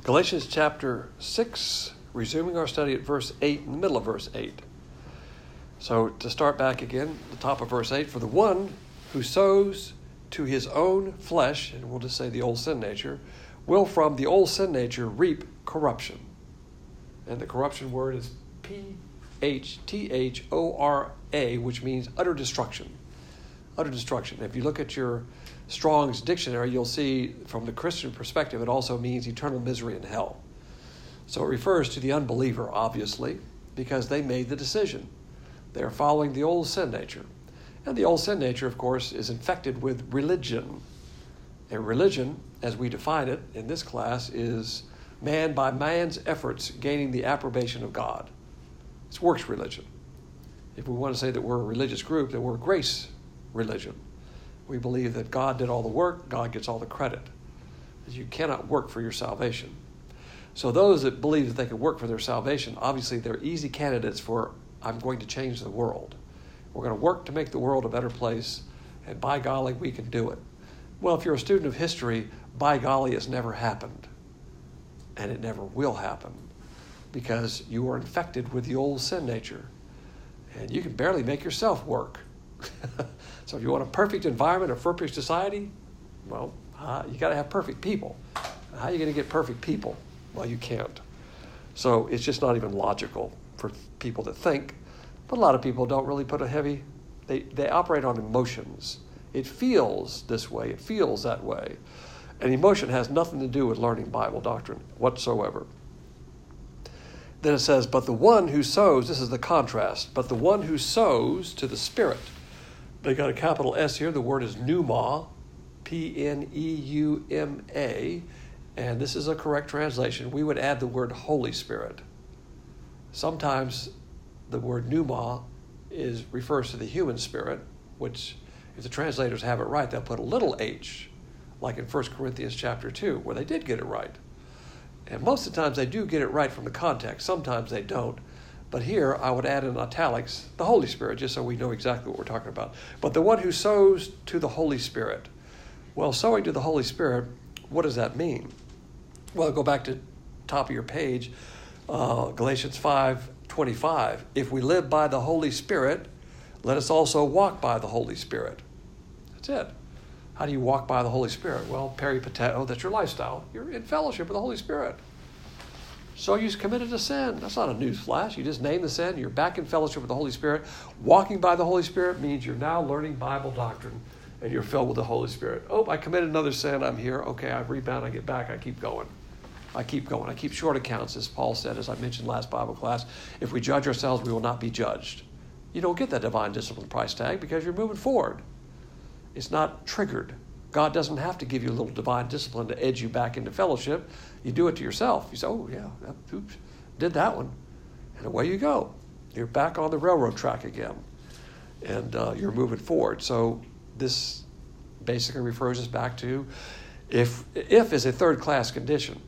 Galatians chapter 6, resuming our study at verse 8, in the middle of verse 8. So to start back again, the top of verse 8, for the one who sows to his own flesh, and we'll just say the old sin nature, will from the old sin nature reap corruption. And the corruption word is P-H-T-H-O-R-A, which means utter destruction. Utter destruction. If you look at your Strong's dictionary, you'll see from the Christian perspective, it also means eternal misery in hell. So it refers to the unbeliever, obviously, because they made the decision. They're following the old sin nature. And the old sin nature, of course, is infected with religion. And religion, as we define it in this class, is man by man's efforts gaining the approbation of God. It's works religion. If we want to say that we're a religious group, then we're a grace religion. We believe that God did all the work, God gets all the credit. That you cannot work for your salvation. So those that believe that they can work for their salvation, obviously they're easy candidates for, I'm going to change the world. We're going to work to make the world a better place, and by golly, we can do it. Well, if you're a student of history, by golly, it's never happened. And it never will happen, because you are infected with the old sin nature. And you can barely make yourself work. So if you want a perfect environment, a perfect society, well, you got to have perfect people. How are you going to get perfect people? Well, you can't. So it's just not even logical for people to think. But a lot of people don't really put they operate on emotions. It feels this way. It feels that way. And emotion has nothing to do with learning Bible doctrine whatsoever. Then it says, but the one who sows, this is the contrast, but the one who sows to the Spirit. They got a capital S here. The word is pneuma, P-N-E-U-M-A, and this is a correct translation. We would add the word Holy Spirit. Sometimes the word pneuma refers to the human spirit, which if the translators have it right, they'll put a little h, like in 1 Corinthians chapter 2, where they did get it right. And most of the times they do get it right from the context. Sometimes they don't. But here, I would add in italics, the Holy Spirit, just so we know exactly what we're talking about. But the one who sows to the Holy Spirit. Well, sowing to the Holy Spirit, what does that mean? Well, go back to top of your page, Galatians 5:25. If we live by the Holy Spirit, let us also walk by the Holy Spirit. That's it. How do you walk by the Holy Spirit? Well, peripateo, that's your lifestyle. You're in fellowship with the Holy Spirit. So you committed a sin. That's not a news flash. You just name the sin. You're back in fellowship with the Holy Spirit. Walking by the Holy Spirit means you're now learning Bible doctrine and you're filled with the Holy Spirit. Oh, I committed another sin. I'm here. Okay, I rebound. I get back. I keep going. I keep short accounts, as Paul said, as I mentioned last Bible class. If we judge ourselves, we will not be judged. You don't get that divine discipline price tag because you're moving forward. It's not triggered. God doesn't have to give you a little divine discipline to edge you back into fellowship. You do it to yourself. You say, oh, yeah, oops, did that one. And away you go. You're back on the railroad track again. And you're moving forward. So this basically refers us back to if is a third-class condition.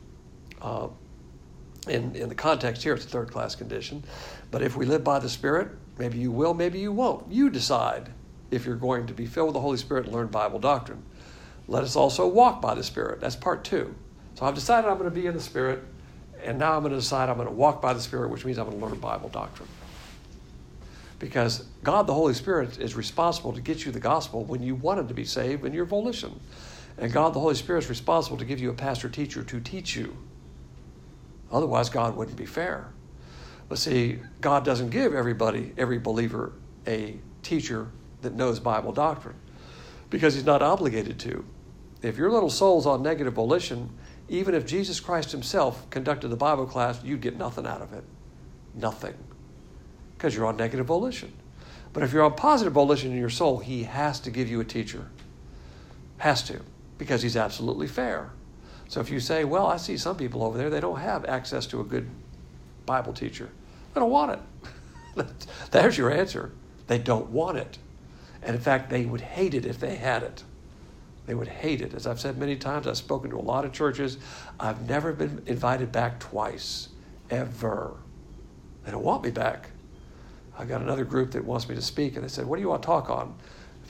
In the context here, it's a third-class condition. But if we live by the Spirit, maybe you will, maybe you won't. You decide if you're going to be filled with the Holy Spirit and learn Bible doctrine. Let us also walk by the Spirit. That's part 2. So I've decided I'm going to be in the Spirit, and now I'm going to decide I'm going to walk by the Spirit, which means I'm going to learn Bible doctrine. Because God, the Holy Spirit, is responsible to get you the gospel when you want Him to be saved in your volition. And God, the Holy Spirit, is responsible to give you a pastor-teacher to teach you. Otherwise, God wouldn't be fair. But see, God doesn't give every believer, a teacher that knows Bible doctrine because He's not obligated to. If your little soul's on negative volition, even if Jesus Christ Himself conducted the Bible class, you'd get nothing out of it. Nothing. Because you're on negative volition. But if you're on positive volition in your soul, He has to give you a teacher. Has to. Because He's absolutely fair. So if you say, well, I see some people over there, they don't have access to a good Bible teacher. They don't want it. There's your answer. They don't want it. And in fact, they would hate it if they had it. They would hate it. As I've said many times, I've spoken to a lot of churches. I've never been invited back twice, ever. They don't want me back. I got another group that wants me to speak, and they said, what do you want to talk on?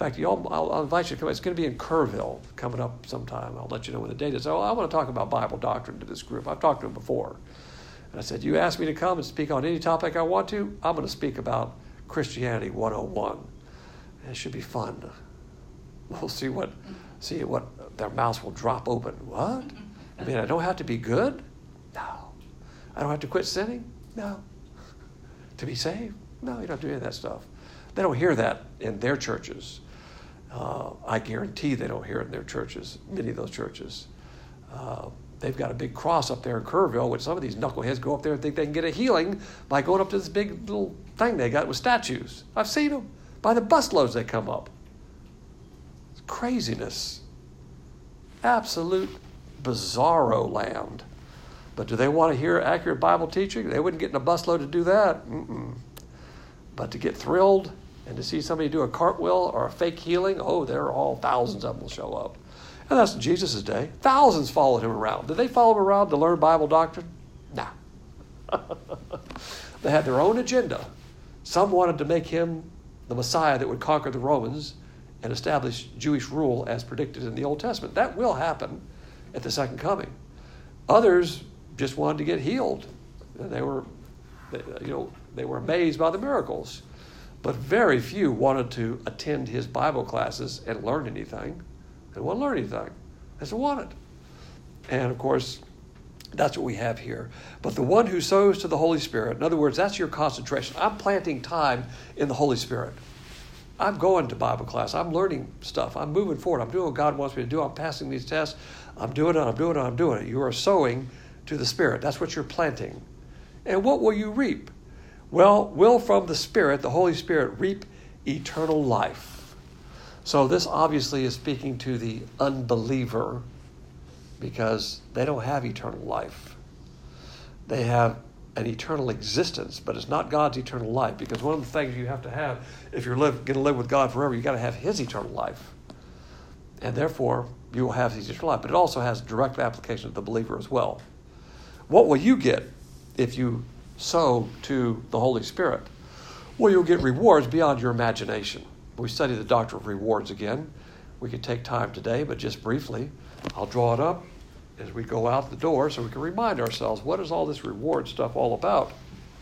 fact, I'll invite you to come. It's going to be in Kerrville coming up sometime. I'll let you know when the date is. I want to talk about Bible doctrine to this group. I've talked to them before. And I said, you ask me to come and speak on any topic I want to, I'm going to speak about Christianity 101. And it should be fun. We'll see what their mouths will drop open. What? I mean, I don't have to be good? No. I don't have to quit sinning? No. To be saved? No, you don't do any of that stuff. They don't hear that in their churches. I guarantee they don't hear it in their churches, many of those churches. They've got a big cross up there in Kerrville, which some of these knuckleheads go up there and think they can get a healing by going up to this big little thing they got with statues. I've seen them. By the busloads they come up. It's craziness. Absolute bizarro land. But do they want to hear accurate Bible teaching? They wouldn't get in a busload to do that. But to get thrilled and to see somebody do a cartwheel or a fake healing, they're all thousands of them will show up. And that's in Jesus' day. Thousands followed him around. Did they follow him around to learn Bible doctrine? No. They had their own agenda. Some wanted to make him the Messiah that would conquer the Romans and establish Jewish rule as predicted in the Old Testament. That will happen at the second coming. Others just wanted to get healed. And they were amazed by the miracles. But very few wanted to attend his Bible classes and learn anything. They didn't want to learn anything. They just want it. And of course, that's what we have here. But the one who sows to the Holy Spirit, in other words, that's your concentration. I'm planting time in the Holy Spirit. I'm going to Bible class. I'm learning stuff. I'm moving forward. I'm doing what God wants me to do. I'm passing these tests. I'm doing it. You are sowing to the Spirit. That's what you're planting. And what will you reap? Well, will from the Spirit, the Holy Spirit, reap eternal life. So this obviously is speaking to the unbeliever because they don't have eternal life. They have an eternal existence, but it's not God's eternal life, because one of the things you have to have if you're going to live with God forever, you've got to have his eternal life. And therefore, you will have his eternal life. But it also has direct application to the believer as well. What will you get if you sow to the Holy Spirit? Well, you'll get rewards beyond your imagination. We study the doctrine of rewards again. We could take time today, but just briefly, I'll draw it up as we go out the door so we can remind ourselves, what is all this reward stuff all about?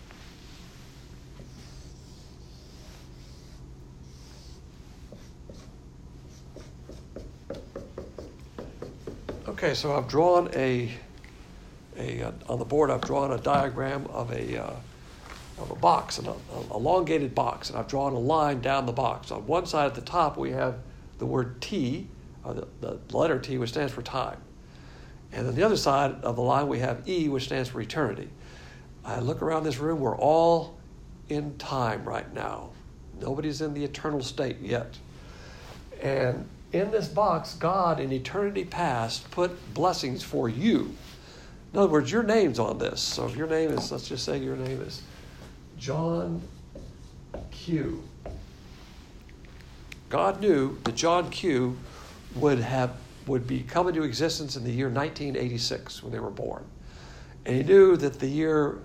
Okay, so I've drawn on the board, I've drawn a diagram of a box, an elongated box, and I've drawn a line down the box. On one side at the top, we have the word T, or the letter T, which stands for time. And on the other side of the line, we have E, which stands for eternity. I look around this room, we're all in time right now. Nobody's in the eternal state yet. And in this box, God, in eternity past, put blessings for you. In other words, your name's on this. So if your name is, let's just say your name is John Q. God knew that John Q would be come into existence in the year 1986 when they were born. And he knew that the year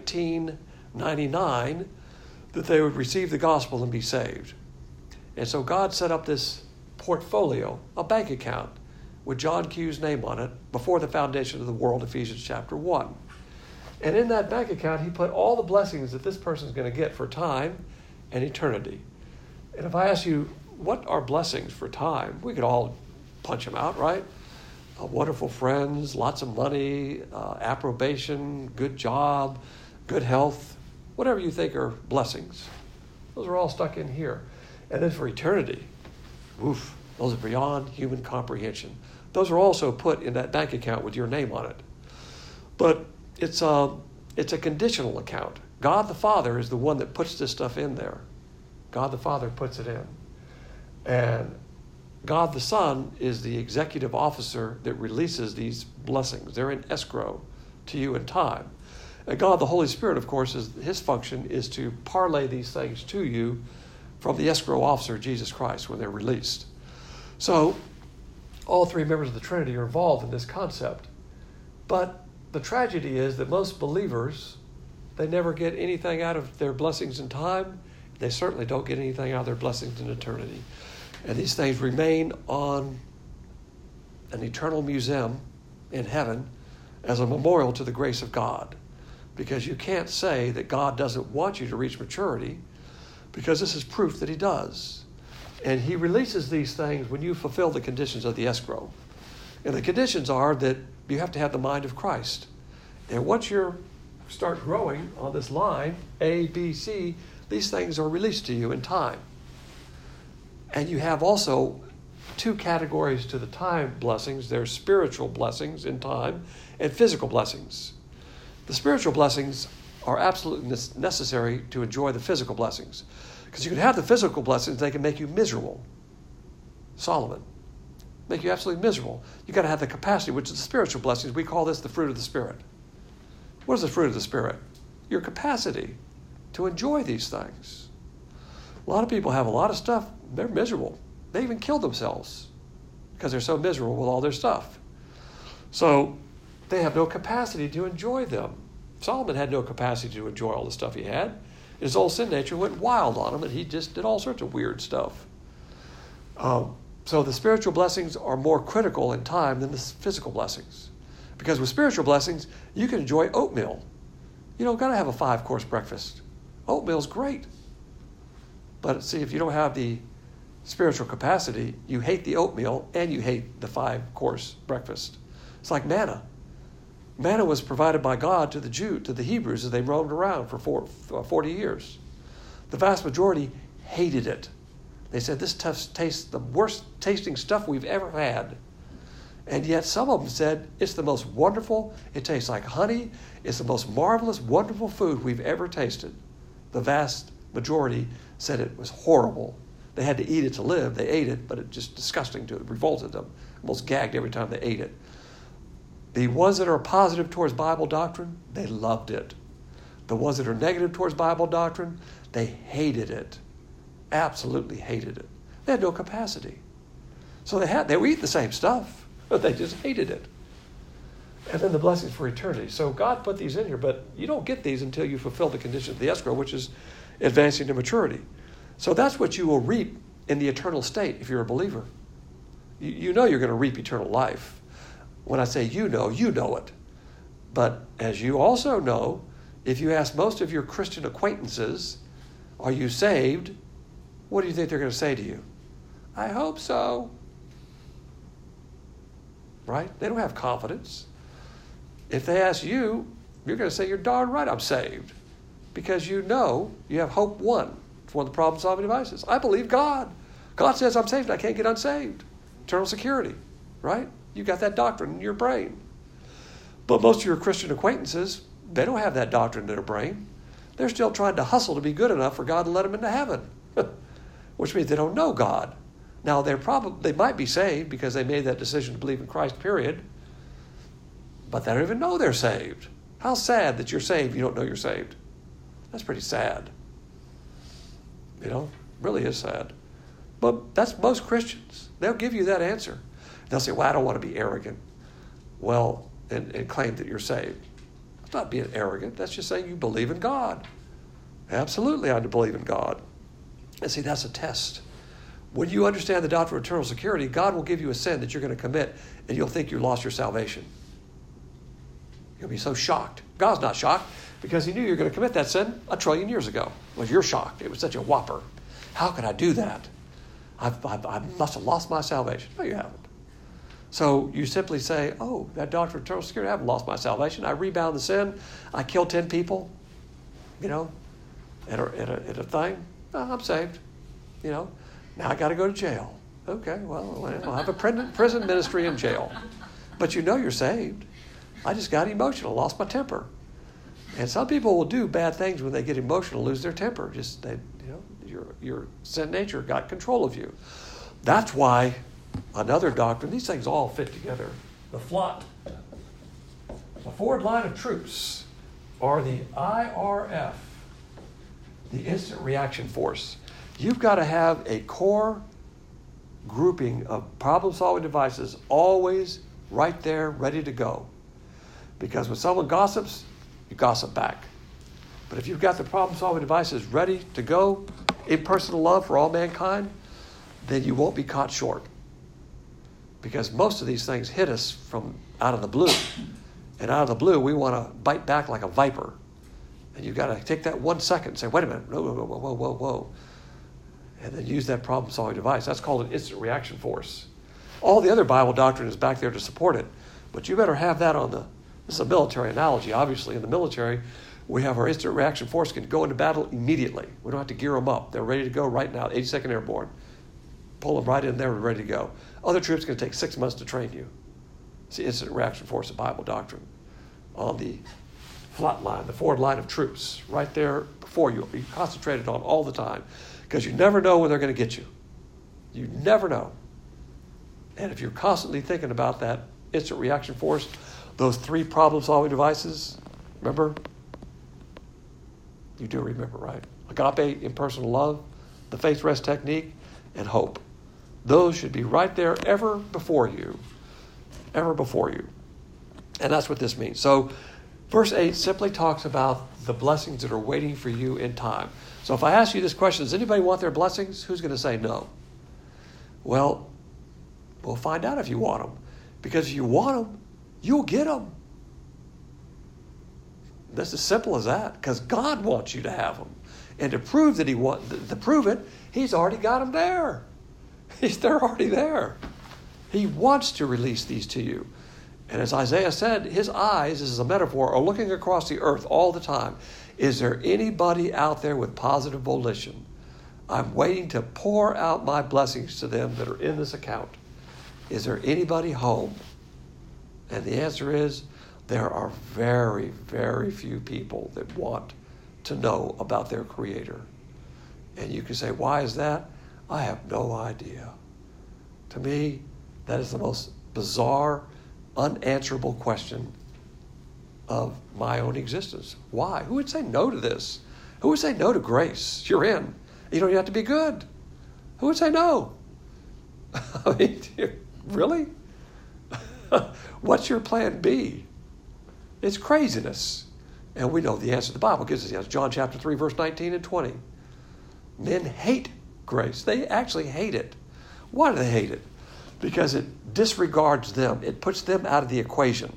1999 that they would receive the gospel and be saved. And so God set up this portfolio, a bank account, with John Q's name on it before the foundation of the world, Ephesians chapter 1. And in that bank account, he put all the blessings that this person is going to get for time and eternity. And if I ask you, what are blessings for time? We could all punch them out, right? Wonderful friends, lots of money, approbation, good job, good health, whatever you think are blessings. Those are all stuck in here. And then for eternity, those are beyond human comprehension. Those are also put in that bank account with your name on it. But it's a conditional account. God the Father is the one that puts this stuff in there. God the Father puts it in. And God the Son is the executive officer that releases these blessings. They're in escrow to you in time. And God the Holy Spirit, of course, his function is to parlay these things to you from the escrow officer, Jesus Christ, when they're released. So all three members of the Trinity are involved in this concept. But the tragedy is that most believers, they never get anything out of their blessings in time. They certainly don't get anything out of their blessings in eternity. And these things remain on an eternal museum in heaven as a memorial to the grace of God. Because you can't say that God doesn't want you to reach maturity, because this is proof that he does. And he releases these things when you fulfill the conditions of the escrow. And the conditions are that you have to have the mind of Christ. And once you start growing on this line, A, B, C, these things are released to you in time. And you have also two categories to the time blessings. There's spiritual blessings in time and physical blessings. The spiritual blessings are absolutely necessary to enjoy the physical blessings. Because you can have the physical blessings, they can make you miserable. Solomon, make you absolutely miserable. You've got to have the capacity, which is the spiritual blessings. We call this the fruit of the Spirit. What is the fruit of the Spirit? Your capacity to enjoy these things. A lot of people have a lot of stuff, they're miserable. They even kill themselves because they're so miserable with all their stuff. So they have no capacity to enjoy them. Solomon had no capacity to enjoy all the stuff he had. His old sin nature went wild on him, and he just did all sorts of weird stuff. So the spiritual blessings are more critical in time than the physical blessings. Because with spiritual blessings, you can enjoy oatmeal. You don't got to have a 5-course breakfast. Oatmeal's great. But see, if you don't have the spiritual capacity, you hate the oatmeal and you hate the 5-course breakfast. It's like manna. Manna was provided by God to the Hebrews as they roamed around for 40 years. The vast majority hated it. They said, this tastes the worst tasting stuff we've ever had. And yet some of them said, it's the most wonderful, it tastes like honey, it's the most marvelous, wonderful food we've ever tasted. The vast majority said it was horrible. They had to eat it to live. They ate it, but it just disgusting to it, revolted them. Almost gagged every time they ate it. The ones that are positive towards Bible doctrine, they loved it. The ones that are negative towards Bible doctrine, they hated it. Absolutely hated it. They had no capacity. So they would eat the same stuff, but they just hated it. And then the blessings for eternity. So God put these in here, but you don't get these until you fulfill the condition of the escrow, which is advancing to maturity. So that's what you will reap in the eternal state if you're a believer. You know you're going to reap eternal life. When I say you know it. But as you also know, if you ask most of your Christian acquaintances, are you saved? What do you think they're going to say to you? I hope so. Right? They don't have confidence. If they ask you, you're going to say, you're darn right I'm saved. Because you know you have hope one. It's one of the problem-solving devices. I believe God. God says I'm saved. I can't get unsaved. Eternal security. Right? You got that doctrine in your brain. But most of your Christian acquaintances, they don't have that doctrine in their brain. They're still trying to hustle to be good enough for God to let them into heaven. Which means they don't know God. Now, they might be saved because they made that decision to believe in Christ, period. But they don't even know they're saved. How sad that you're saved, you don't know you're saved. That's pretty sad. Really is sad. But that's most Christians. They'll give you that answer. They'll say, well, I don't want to be arrogant. Well, and claim that you're saved. That's not being arrogant. That's just saying you believe in God. Absolutely, I believe in God. And see, that's a test. When you understand the doctrine of eternal security, God will give you a sin that you're going to commit, and you'll think you lost your salvation. You'll be so shocked. God's not shocked because he knew you were going to commit that sin 1 trillion years ago. Well, you're shocked. It was such a whopper. How could I do that? I must have lost my salvation. No, you haven't. So you simply say, oh, that doctrine of eternal security, I haven't lost my salvation. I rebound the sin. I killed 10 people, at a thing. Oh, I'm saved. Now I got to go to jail. Okay, well, I'll have a prison ministry in jail. But you're saved. I just got emotional, lost my temper. And some people will do bad things when they get emotional, lose their temper. Your sin nature got control of you. That's why another doctrine, these things all fit together. The FLOT, the forward line of troops, or the IRF, the instant reaction force. You've got to have a core grouping of problem-solving devices always right there, ready to go. Because when someone gossips, you gossip back. But if you've got the problem-solving devices ready to go, impersonal love for all mankind, then you won't be caught short. Because most of these things hit us from out of the blue. And out of the blue, we want to bite back like a viper. And you've got to take that 1 second and say, wait a minute, whoa. And then use that problem-solving device. That's called an instant reaction force. All the other Bible doctrine is back there to support it. But you better have that on this is a military analogy. Obviously, in the military, we have our instant reaction force can go into battle immediately. We don't have to gear them up. They're ready to go right now, 82nd Airborne. Pull them right in there, we're ready to go. Other troops going to take 6 months to train you. It's the instant reaction force of Bible doctrine. On the front line, the forward line of troops, right there before you. Be concentrated on all the time. Because you never know when they're going to get you. You never know. And if you're constantly thinking about that instant reaction force, those 3 problem-solving devices, remember? You do remember, right? Agape, impersonal love, the faith rest technique, and hope. Those should be right there ever before you. Ever before you. And that's what this means. So verse 8 simply talks about the blessings that are waiting for you in time. So if I ask you this question, does anybody want their blessings? Who's going to say no? Well, we'll find out if you want them. Because if you want them, you'll get them. That's as simple as that. Because God wants you to have them. And to prove that to prove it, He's already got them there. They're already there. He wants to release these to you. And as Isaiah said, his eyes, this is a metaphor, are looking across the earth all the time. Is there anybody out there with positive volition? I'm waiting to pour out my blessings to them that are in this account. Is there anybody home? And the answer is, there are very, very few people that want to know about their Creator. And you can say, why is that? I have no idea. To me, that is the most bizarre, unanswerable question of my own existence. Why? Who would say no to this? Who would say no to grace? You're in. You don't even have to be good. Who would say no? I mean, really? What's your plan B? It's craziness. And we know the answer. The Bible gives us the answer. John chapter 3, verse 19 and 20. Men hate grace. They actually hate it. Why do they hate it? Because it disregards them. It puts them out of the equation.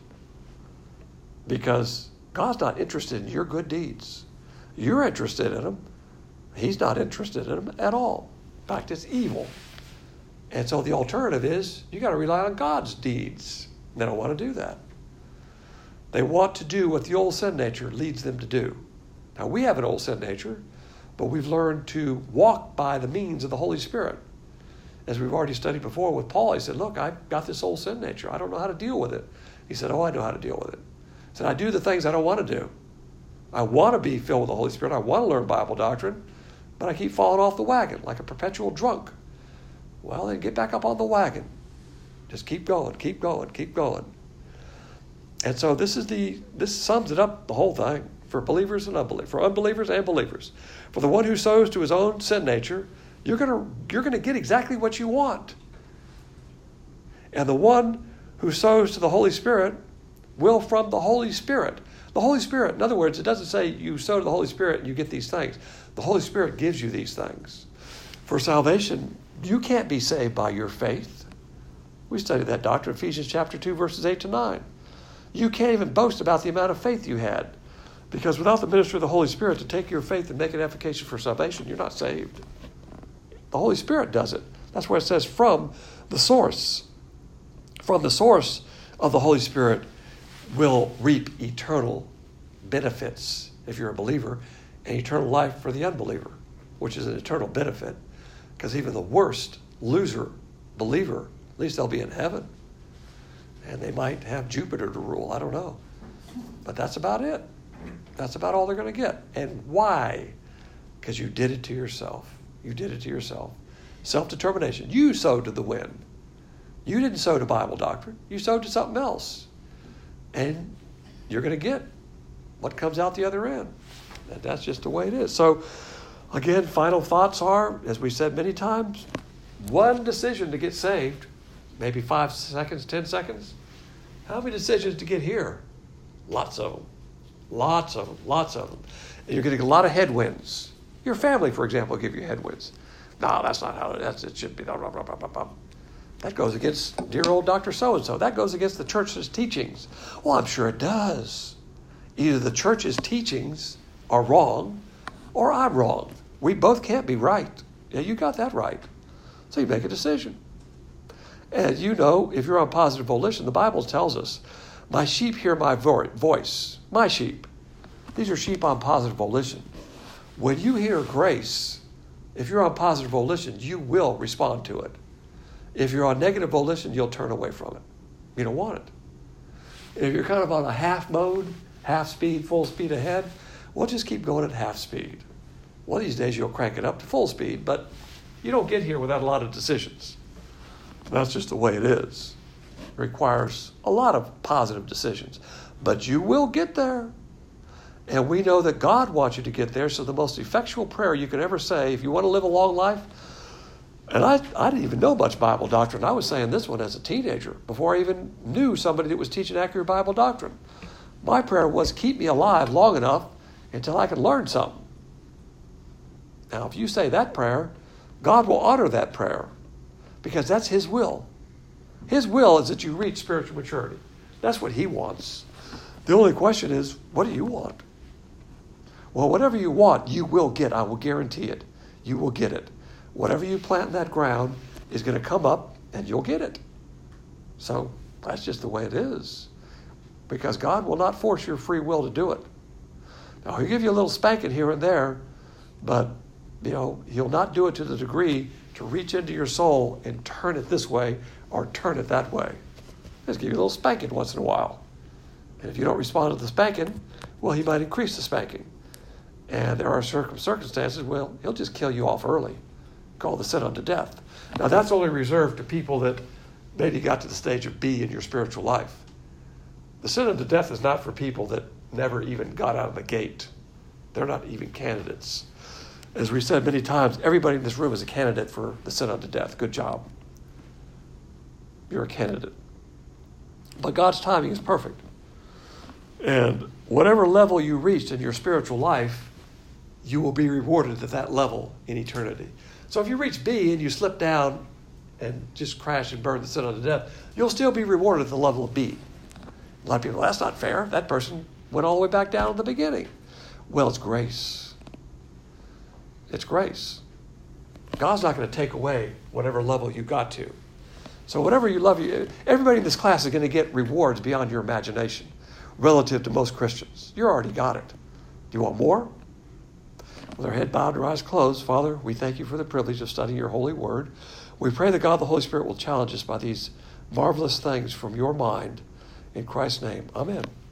Because God's not interested in your good deeds. You're interested in them. He's not interested in them at all. In fact, it's evil. And so the alternative is you got to rely on God's deeds. They don't want to do that. They want to do what the old sin nature leads them to do. Now, we have an old sin nature, but we've learned to walk by the means of the Holy Spirit. As we've already studied before with Paul, he said, look, I've got this old sin nature. I don't know how to deal with it. He said, I know how to deal with it. He said, I do the things I don't want to do. I want to be filled with the Holy Spirit. I want to learn Bible doctrine, but I keep falling off the wagon like a perpetual drunk. Well, then get back up on the wagon. Just keep going, keep going, keep going. And so this sums it up, the whole thing, for believers and unbelievers, for unbelievers and believers. For the one who sows to his own sin nature, you're gonna get exactly what you want. And the one who sows to the Holy Spirit will from the Holy Spirit. The Holy Spirit, in other words, it doesn't say you sow to the Holy Spirit and you get these things. The Holy Spirit gives you these things. For salvation, you can't be saved by your faith. We studied that doctrine, Ephesians chapter 2, verses 8 to 9. You can't even boast about the amount of faith you had. Because without the ministry of the Holy Spirit to take your faith and make it efficacious for salvation, you're not saved. The Holy Spirit does it. That's where it says from the source. From the source of the Holy Spirit will reap eternal benefits if you're a believer, and eternal life for the unbeliever, which is an eternal benefit. Because even the worst loser believer, at least they'll be in heaven. And they might have Jupiter to rule. I don't know. But that's about it. That's about all they're going to get. And why? Because you did it to yourself. You did it to yourself. Self-determination. You sowed to the wind. You didn't sow to Bible doctrine. You sowed to something else. And you're going to get what comes out the other end. And that's just the way it is. So, again, final thoughts are, as we said many times, one decision to get saved, maybe 5 seconds, 10 seconds. How many decisions to get here? Lots of them. Lots of them. Lots of them. And you're getting a lot of headwinds. Your family, for example, will give you headwinds. No, that's not how it should be. Blah, blah, blah, blah, blah, blah. That goes against dear old Dr. So-and-so. That goes against the church's teachings. Well, I'm sure it does. Either the church's teachings are wrong or I'm wrong. We both can't be right. Yeah, you got that right. So you make a decision. And you know, if you're on positive volition, the Bible tells us, my sheep hear my voice. My sheep. These are sheep on positive volition. When you hear grace, if you're on positive volition, you will respond to it. If you're on negative volition, you'll turn away from it. You don't want it. If you're kind of on a half mode, half speed, full speed ahead, we'll just keep going at half speed. One of these days you'll crank it up to full speed, but you don't get here without a lot of decisions. That's just the way it is. It requires a lot of positive decisions. But you will get there. And we know that God wants you to get there, so the most effectual prayer you can ever say, if you want to live a long life, and I didn't even know much Bible doctrine. I was saying this one as a teenager, before I even knew somebody that was teaching accurate Bible doctrine. My prayer was, keep me alive long enough until I can learn something. Now, if you say that prayer, God will honor that prayer, because that's His will. His will is that you reach spiritual maturity. That's what He wants. The only question is, what do you want? Well, whatever you want, you will get. I will guarantee it. You will get it. Whatever you plant in that ground is going to come up, and you'll get it. So that's just the way it is. Because God will not force your free will to do it. Now, He'll give you a little spanking here and there, but He'll not do it to the degree to reach into your soul and turn it this way or turn it that way. He'll just give you a little spanking once in a while. And if you don't respond to the spanking, well, He might increase the spanking. And there are circumstances, well, He'll just kill you off early, called the sin unto death. Now, that's only reserved to people that maybe got to the stage of B in your spiritual life. The sin unto death is not for people that never even got out of the gate. They're not even candidates. As we said many times, everybody in this room is a candidate for the sin unto death. Good job. You're a candidate. But God's timing is perfect. And whatever level you reached in your spiritual life, you will be rewarded at that level in eternity. So if you reach B and you slip down and just crash and burn the sin unto death, you'll still be rewarded at the level of B. A lot of people, that's not fair. That person went all the way back down at the beginning. Well, it's grace. It's grace. God's not going to take away whatever level you got to. So whatever you love, everybody in this class is going to get rewards beyond your imagination relative to most Christians. You already got it. Do you want more? With our head bowed and our eyes closed, Father, we thank you for the privilege of studying your holy word. We pray that God the Holy Spirit will challenge us by these marvelous things from your mind. In Christ's name, amen.